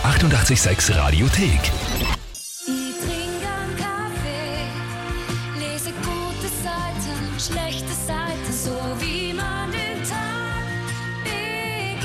886 Radiothek. Ich trinke einen Kaffee, lese gute Seiten, schlechte Seiten, so wie man den Tag beginnt.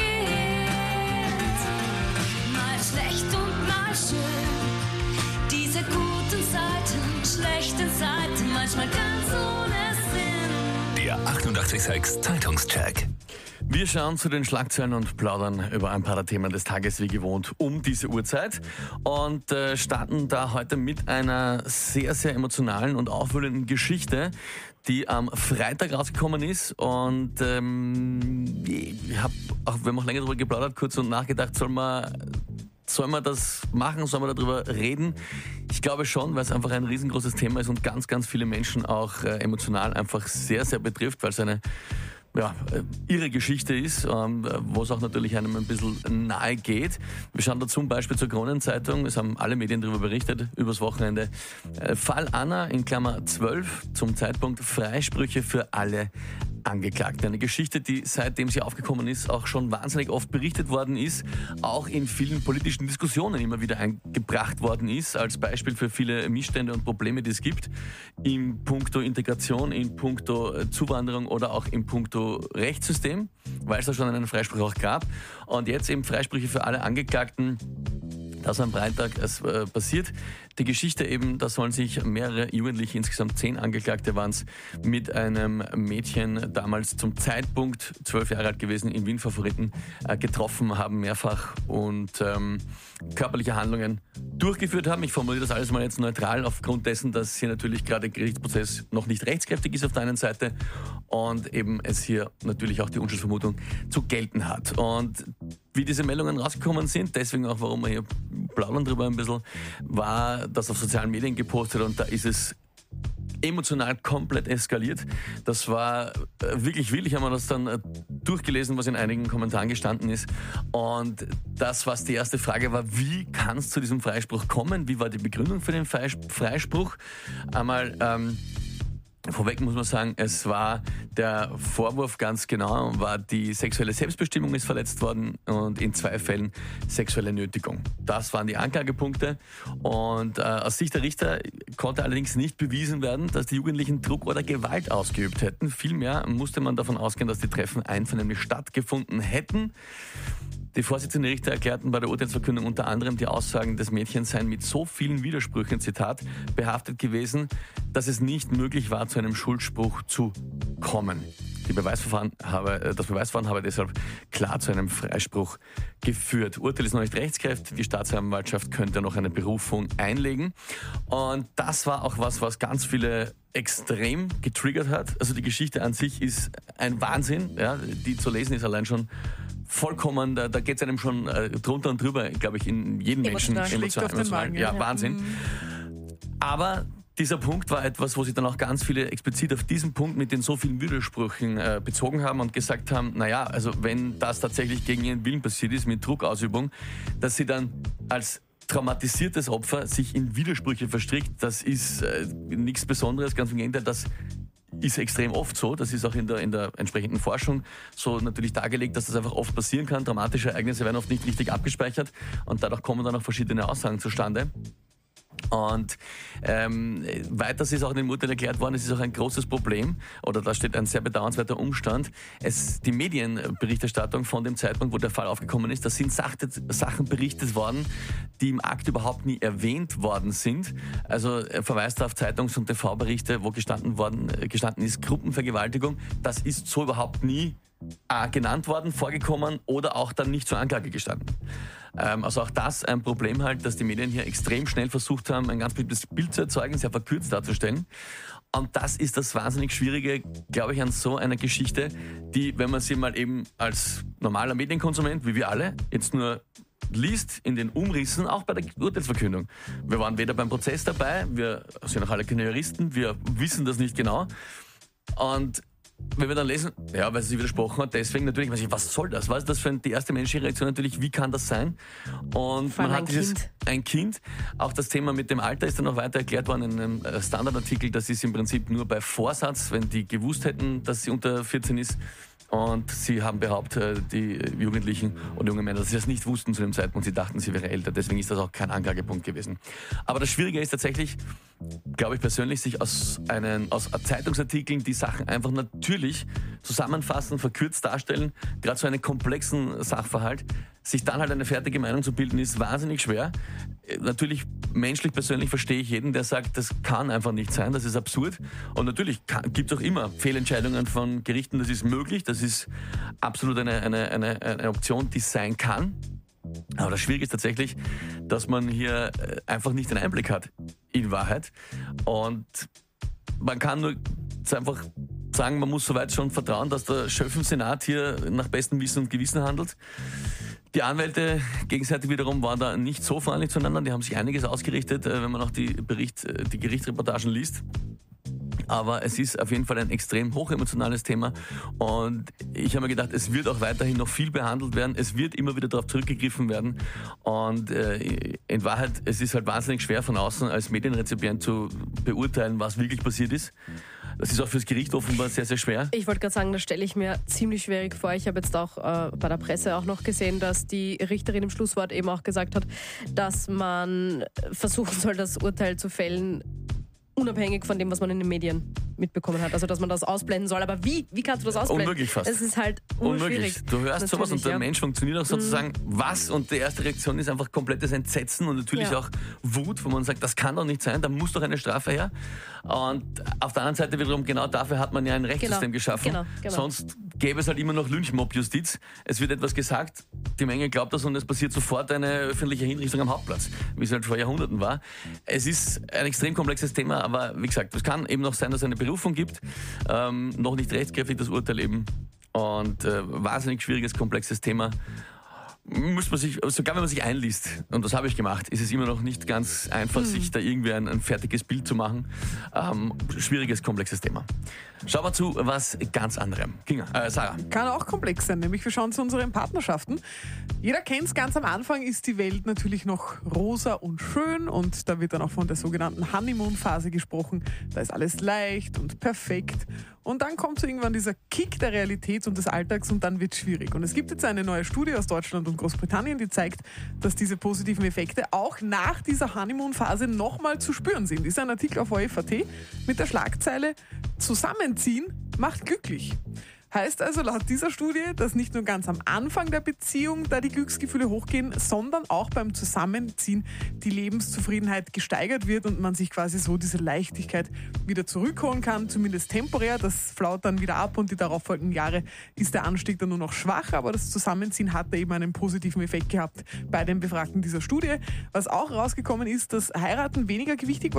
Mal schlecht und mal schön, diese guten Seiten, schlechten Seiten, manchmal ganz ohne Sinn. Der 886 Zeitungscheck. Wir schauen zu den Schlagzeilen und plaudern über ein paar der Themen des Tages wie gewohnt um diese Uhrzeit und starten da heute mit einer sehr, sehr emotionalen und aufwühlenden Geschichte, die am Freitag rausgekommen ist und wir haben auch länger darüber geplaudert, kurz und nachgedacht, soll man das machen, soll man darüber reden? Ich glaube schon, weil es einfach ein riesengroßes Thema ist und ganz, ganz viele Menschen auch emotional einfach sehr, sehr betrifft, weil es eine ihre Geschichte ist, wo es auch natürlich einem ein bisschen nahe geht. Wir schauen da zum Beispiel zur Kronenzeitung, es haben alle Medien darüber berichtet, übers Wochenende. Fall Anna in Klammer 12, zum Zeitpunkt Freisprüche für alle Angeklagten. Eine Geschichte, die seitdem sie aufgekommen ist, auch schon wahnsinnig oft berichtet worden ist, auch in vielen politischen Diskussionen immer wieder eingebracht worden ist, als Beispiel für viele Missstände und Probleme, die es gibt, in puncto Integration, in puncto Zuwanderung oder auch in puncto Rechtssystem, weil es da schon einen Freispruch auch gab. Und jetzt eben Freisprüche für alle Angeklagten. Das am Freitag passiert. Die Geschichte eben, da sollen sich mehrere Jugendliche, insgesamt 10 Angeklagte waren es, mit einem Mädchen, damals zum Zeitpunkt 12 Jahre alt gewesen, in Wien Favoriten, getroffen haben mehrfach und körperliche Handlungen durchgeführt haben. Ich formuliere das alles mal jetzt neutral, aufgrund dessen, dass hier natürlich gerade der Gerichtsprozess noch nicht rechtskräftig ist auf der einen Seite und eben es hier natürlich auch die Unschuldsvermutung zu gelten hat. Und wie diese Meldungen rausgekommen sind, deswegen auch, warum wir hier plaudern drüber ein bisschen, war das auf sozialen Medien gepostet und da ist es emotional komplett eskaliert. Das war wirklich wild. Ich habe mir das dann durchgelesen, was in einigen Kommentaren gestanden ist. Und das, was die erste Frage war, wie kann es zu diesem Freispruch kommen? Wie war die Begründung für den Freispruch? Einmal vorweg muss man sagen, es war der Vorwurf ganz genau, war die sexuelle Selbstbestimmung ist verletzt worden und in 2 Fällen sexuelle Nötigung. Das waren die Anklagepunkte und aus Sicht der Richter konnte allerdings nicht bewiesen werden, dass die Jugendlichen Druck oder Gewalt ausgeübt hätten. Vielmehr musste man davon ausgehen, dass die Treffen einvernehmlich stattgefunden hätten. Die Vorsitzende Richter erklärten bei der Urteilsverkündung unter anderem, die Aussagen des Mädchens seien mit so vielen Widersprüchen, Zitat, behaftet gewesen, dass es nicht möglich war, zu einem Schuldspruch zu kommen. Das Beweisverfahren habe deshalb klar zu einem Freispruch geführt. Urteil ist noch nicht rechtskräftig, die Staatsanwaltschaft könnte noch eine Berufung einlegen. Und das war auch was ganz viele extrem getriggert hat. Also die Geschichte an sich ist ein Wahnsinn, ja, die zu lesen ist allein schon vollkommen, da geht es einem schon drunter und drüber, glaube ich, in jedem Menschen emotional. Ja, Wahnsinn. Aber dieser Punkt war etwas, wo sich dann auch ganz viele explizit auf diesen Punkt mit den so vielen Widersprüchen bezogen haben und gesagt haben, naja, also wenn das tatsächlich gegen ihren Willen passiert ist, mit Druckausübung, dass sie dann als traumatisiertes Opfer sich in Widersprüche verstrickt, das ist nichts Besonderes, ganz im Gegenteil, das ist extrem oft so, das ist auch in der entsprechenden Forschung so natürlich dargelegt, dass das einfach oft passieren kann. Dramatische Ereignisse werden oft nicht richtig abgespeichert und dadurch kommen dann auch verschiedene Aussagen zustande. Und weiters ist auch in dem Urteil erklärt worden, es ist auch ein großes Problem, oder da steht ein sehr bedauernswerter Umstand, die Medienberichterstattung von dem Zeitpunkt, wo der Fall aufgekommen ist, da sind Sachen berichtet worden, die im Akt überhaupt nie erwähnt worden sind. Also verweist auf Zeitungs- und TV-Berichte, wo gestanden ist Gruppenvergewaltigung, das ist so überhaupt nie genannt worden, vorgekommen oder auch dann nicht zur Anklage gestanden. Also auch das ein Problem halt, dass die Medien hier extrem schnell versucht haben, ein ganz bestimmtes Bild zu erzeugen, sehr verkürzt darzustellen. Und das ist das wahnsinnig Schwierige, glaube ich, an so einer Geschichte, die, wenn man sie mal eben als normaler Medienkonsument, wie wir alle, jetzt nur liest in den Umrissen, auch bei der Urteilsverkündung. Wir waren weder beim Prozess dabei, wir sind auch alle keine Juristen, wir wissen das nicht genau. Und wenn wir dann lesen, ja, weil sie widersprochen hat, deswegen natürlich, was soll das? Was ist das für die erste menschliche Reaktion natürlich, wie kann das sein? Und man hat ein Kind. Auch das Thema mit dem Alter ist dann noch weiter erklärt worden in einem Standardartikel, das ist im Prinzip nur bei Vorsatz, wenn die gewusst hätten, dass sie unter 14 ist. Und sie haben behauptet, die Jugendlichen und junge Männer, dass sie das nicht wussten zu dem Zeitpunkt. Sie dachten, sie wäre älter. Deswegen ist das auch kein Anklagepunkt gewesen. Aber das Schwierige ist tatsächlich, glaube ich persönlich, sich aus Zeitungsartikeln die Sachen einfach natürlich zusammenfassen, verkürzt darstellen. Gerade so einen komplexen Sachverhalt. Sich dann halt eine fertige Meinung zu bilden, ist wahnsinnig schwer. Natürlich, menschlich, persönlich verstehe ich jeden, der sagt, das kann einfach nicht sein, das ist absurd. Und natürlich gibt es auch immer Fehlentscheidungen von Gerichten, das ist möglich, das ist absolut eine Option, die sein kann. Aber das Schwierige ist tatsächlich, dass man hier einfach nicht den Einblick hat in Wahrheit. Und man kann nur einfach sagen, man muss soweit schon vertrauen, dass der Schöffen-Senat hier nach bestem Wissen und Gewissen handelt. Die Anwälte gegenseitig wiederum waren da nicht so freundlich zueinander. Die haben sich einiges ausgerichtet, wenn man auch die Gerichtsreportagen liest. Aber es ist auf jeden Fall ein extrem hochemotionales Thema. Und ich habe mir gedacht, es wird auch weiterhin noch viel behandelt werden. Es wird immer wieder darauf zurückgegriffen werden. Und in Wahrheit, es ist halt wahnsinnig schwer von außen als Medienrezipient zu beurteilen, was wirklich passiert ist. Das ist auch fürs Gericht offenbar sehr, sehr schwer. Ich wollte gerade sagen, das stelle ich mir ziemlich schwierig vor. Ich habe jetzt auch bei der Presse auch noch gesehen, dass die Richterin im Schlusswort eben auch gesagt hat, dass man versuchen soll, das Urteil zu fällen, unabhängig von dem, was man in den Medien mitbekommen hat. Also, dass man das ausblenden soll. Aber wie kannst du das ausblenden? Unmöglich fast. Es ist halt unmöglich. Du hörst sowas und der Mensch funktioniert auch sozusagen, was? Und die erste Reaktion ist einfach komplettes Entsetzen und natürlich auch Wut, wo man sagt, das kann doch nicht sein, da muss doch eine Strafe her. Und auf der anderen Seite wiederum, genau dafür hat man ja ein Rechtssystem geschaffen. Genau. Sonst gäbe es halt immer noch Lynchmob-Justiz. Es wird etwas gesagt, die Menge glaubt das und es passiert sofort eine öffentliche Hinrichtung am Hauptplatz, wie es halt vor Jahrhunderten war. Es ist ein extrem komplexes Thema, aber wie gesagt, es kann eben noch sein, dass es eine Berufung gibt. Noch nicht rechtskräftig das Urteil eben. Und wahnsinnig schwieriges, komplexes Thema. Muss man sich, sogar wenn man sich einliest, und das habe ich gemacht, ist es immer noch nicht ganz einfach, sich da irgendwie ein fertiges Bild zu machen. Schwieriges, komplexes Thema. Schauen wir zu was ganz anderem. Sarah. Kann auch komplex sein, nämlich wir schauen zu unseren Partnerschaften. Jeder kennt es, ganz am Anfang ist die Welt natürlich noch rosa und schön und da wird dann auch von der sogenannten Honeymoon-Phase gesprochen. Da ist alles leicht und perfekt. Und dann kommt so irgendwann dieser Kick der Realität und des Alltags und dann wird es schwierig. Und es gibt jetzt eine neue Studie aus Deutschland und Großbritannien, die zeigt, dass diese positiven Effekte auch nach dieser Honeymoon-Phase nochmal zu spüren sind. Das ist ein Artikel auf ORF.at mit der Schlagzeile "Zusammenziehen macht glücklich". Heißt also laut dieser Studie, dass nicht nur ganz am Anfang der Beziehung da die Glücksgefühle hochgehen, sondern auch beim Zusammenziehen die Lebenszufriedenheit gesteigert wird und man sich quasi so diese Leichtigkeit wieder zurückholen kann, zumindest temporär. Das flaut dann wieder ab und die darauffolgenden Jahre ist der Anstieg dann nur noch schwach, aber das Zusammenziehen hat da eben einen positiven Effekt gehabt bei den Befragten dieser Studie. Was auch rausgekommen ist, dass Heiraten weniger wichtiger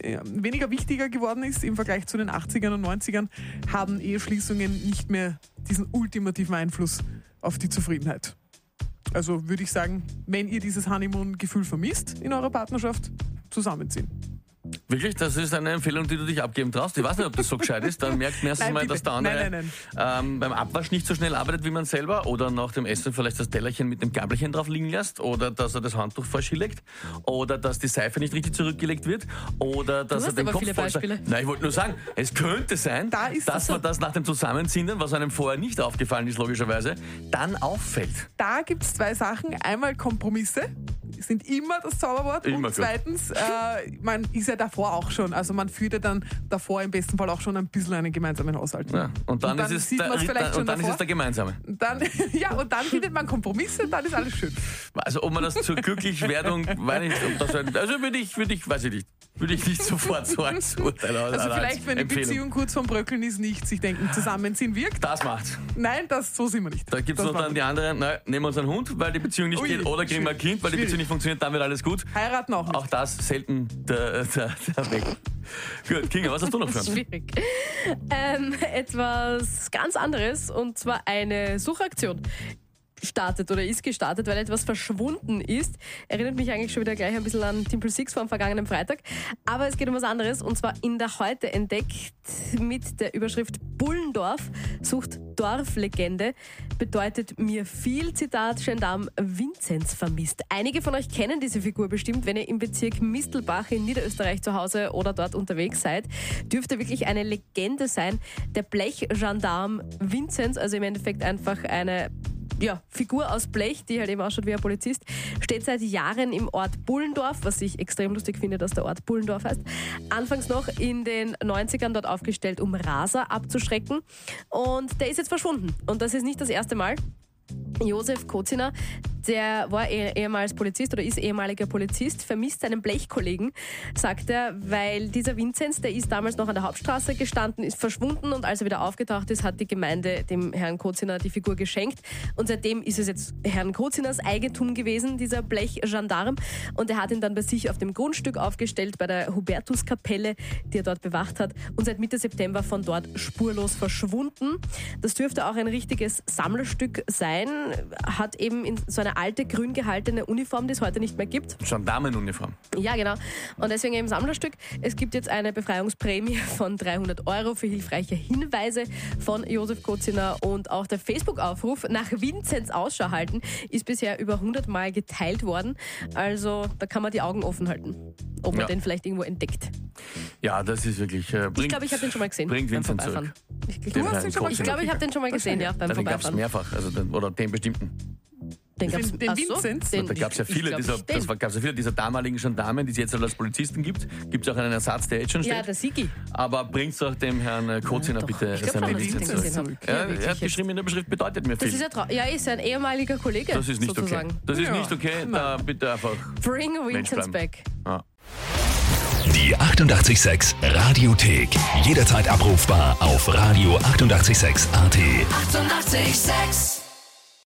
geworden ist im Vergleich zu den 80ern und 90ern, haben Eheschließungen nicht mehr diesen ultimativen Einfluss auf die Zufriedenheit. Also würde ich sagen, wenn ihr dieses Honeymoon-Gefühl vermisst in eurer Partnerschaft, zusammenziehen. Wirklich? Das ist eine Empfehlung, die du dich abgeben traust? Ich weiß nicht, ob das so gescheit ist. Dann merkt man erstens mal, dass der andere beim Abwasch nicht so schnell arbeitet wie man selber oder nach dem Essen vielleicht das Tellerchen mit dem Gabelchen drauf liegen lässt oder dass er das Handtuch falsch hinlegt oder dass die Seife nicht richtig zurückgelegt wird oder dass er den Kopf voll... Nein, ich wollte nur sagen, es könnte sein, dass man das nach dem Zusammenziehen, was einem vorher nicht aufgefallen ist, logischerweise, dann auffällt. Da gibt es zwei Sachen. Einmal Kompromisse. Sind immer das Zauberwort. Immer und zweitens, man ist ja davor auch schon, also man führt ja dann davor im besten Fall auch schon ein bisschen einen gemeinsamen Haushalt. Ja, und dann ist es der gemeinsame. Und dann findet man Kompromisse und dann ist alles schön. Also ob man das zur Glücklichwerdung, weiß ich nicht, würde ich nicht sofort so als Urteil Also vielleicht, wenn die Beziehung kurz vorm Bröckeln ist, nicht sich denken, zusammenziehen wirkt. Das macht's. Nein, so sind wir nicht. Da gibt es noch dann die anderen, nehmen wir uns einen Hund, weil die Beziehung nicht geht, oder kriegen wir ein Kind, weil die Beziehung nicht funktioniert, dann wird alles gut. Heiraten auch nicht. Auch das selten der Weg. Gut, Kinga, was hast du noch für uns? Schwierig. Etwas ganz anderes und zwar eine Suchaktion. startet oder ist gestartet, weil etwas verschwunden ist. Erinnert mich eigentlich schon wieder gleich ein bisschen an Temple 6 vom vergangenen Freitag. Aber es geht um was anderes und zwar in der Heute entdeckt mit der Überschrift Bullendorf sucht Dorflegende. Bedeutet mir viel, Zitat, Gendarm Vinzenz vermisst. Einige von euch kennen diese Figur bestimmt, wenn ihr im Bezirk Mistelbach in Niederösterreich zu Hause oder dort unterwegs seid. Dürfte wirklich eine Legende sein. Der Blechgendarm Vinzenz, also im Endeffekt einfach eine Figur aus Blech, die halt eben ausschaut wie ein Polizist, steht seit Jahren im Ort Bullendorf, was ich extrem lustig finde, dass der Ort Bullendorf heißt. Anfangs noch in den 90ern dort aufgestellt, um Raser abzuschrecken. Und der ist jetzt verschwunden. Und das ist nicht das erste Mal. Josef Koziner, der war ehemals Polizist oder ist ehemaliger Polizist, vermisst seinen Blechkollegen, sagt er, weil dieser Vinzenz, der ist damals noch an der Hauptstraße gestanden, ist verschwunden und als er wieder aufgetaucht ist, hat die Gemeinde dem Herrn Koziner die Figur geschenkt und seitdem ist es jetzt Herrn Koziners Eigentum gewesen, dieser Blechgendarm, und er hat ihn dann bei sich auf dem Grundstück aufgestellt, bei der Hubertuskapelle, die er dort bewacht hat, und seit Mitte September von dort spurlos verschwunden. Das dürfte auch ein richtiges Sammlerstück sein, hat eben in so eine alte, grün gehaltene Uniform, die es heute nicht mehr gibt. Gendarmenuniform. Ja, genau. Und deswegen eben Sammlerstück. Es gibt jetzt eine Befreiungsprämie von 300 € für hilfreiche Hinweise von Josef Koziner und auch der Facebook-Aufruf nach Vinzenz Ausschau halten ist bisher über 100 Mal geteilt worden. Also da kann man die Augen offen halten, ob man den vielleicht irgendwo entdeckt. Ja, das ist wirklich... ich glaube, ich habe den schon mal gesehen. Bringt beim Vinzenz Vorbeifahren. zurück. Du hast den schon mal Ich glaube, ich habe den schon mal gesehen, ja, beim Den gab es Vorbeifahren. mehrfach, also oder den bestimmten. Den gab's, Den ach so, Vinzenz? den- Da gab es ja ich viele glaub, dieser, ich den. gab's ja viele dieser damaligen Gendarmen, die es jetzt als Polizisten gibt. Gibt es auch einen Ersatz, der jetzt schon steht. Ja, der Sigi. Aber bringt doch dem Herrn Koziner Doch, bitte ich glaub seine schon, dass ich Lizenz den gesehen zurück. habe. Ja, Er wirklich hat jetzt. geschrieben in der Beschrift, bedeutet mir Das viel. ist ja ist ein ehemaliger Kollege. Das ist nicht sozusagen. okay. Das ist Ja. nicht okay, da bitte einfach... Bring Vinzenz bleiben. back. Ja. Die 88,6 Radiothek. Jederzeit abrufbar auf radio886.at. 88,6. Eighty-eight, sex.